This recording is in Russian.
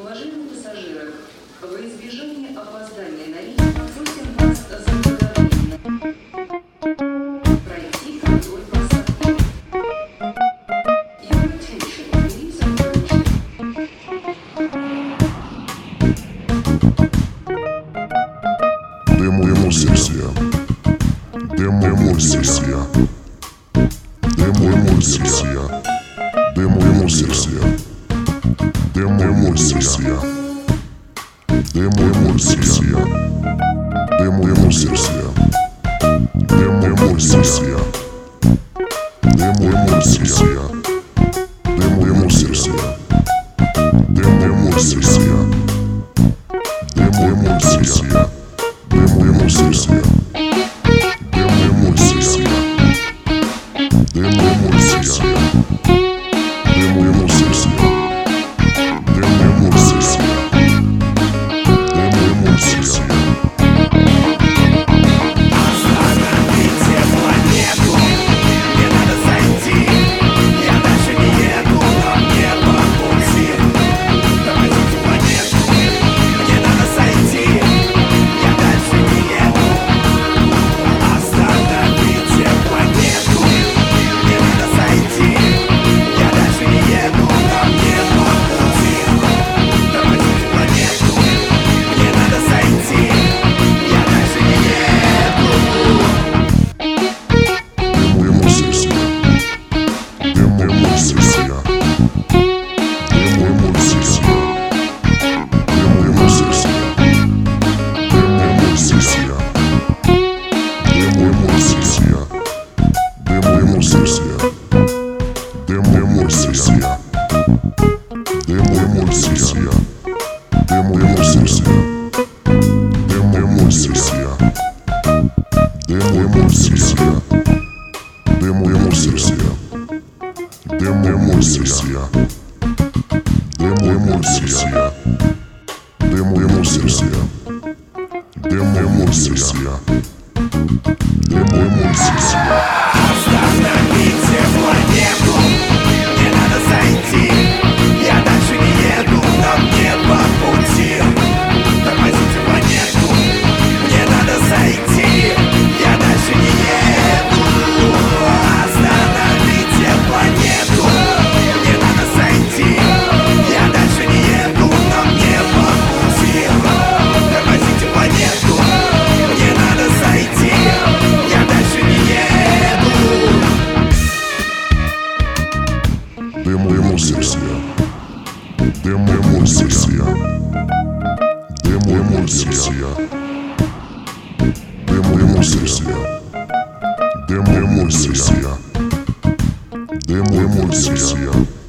Уважаемые пассажиры, во избежание опоздания на рейс просим вас заблаговременно пройти контроль посадки. Your attention, please approach. Демо-эмульсия. Демо-эмульсия. Демо-эмульсия. Демо-эмульсия. Демо-эмульсия. Демо-эмульсия. Демо-эмульсия. Демо-эмульсия. Демо-эмульсия. Демо-эмульсия. Демо-эмульсия. Демо-эмульсия. Демо-эмульсия. Остановите планету, мне надо зайти. Я дальше не еду, нам не по пути. Тормозите планету, мне надо зайти. Я дальше не еду. Остановите планету, мне надо зайти. Я дальше не еду, нам не по пути. Тормозите планету, мне надо зайти. Я дальше не еду. Демо-эмульсия. Демо-эмульсия. Демо-эмульсия. Демо-эмульсия. Демо-эмульсия. Демо-эмульсия.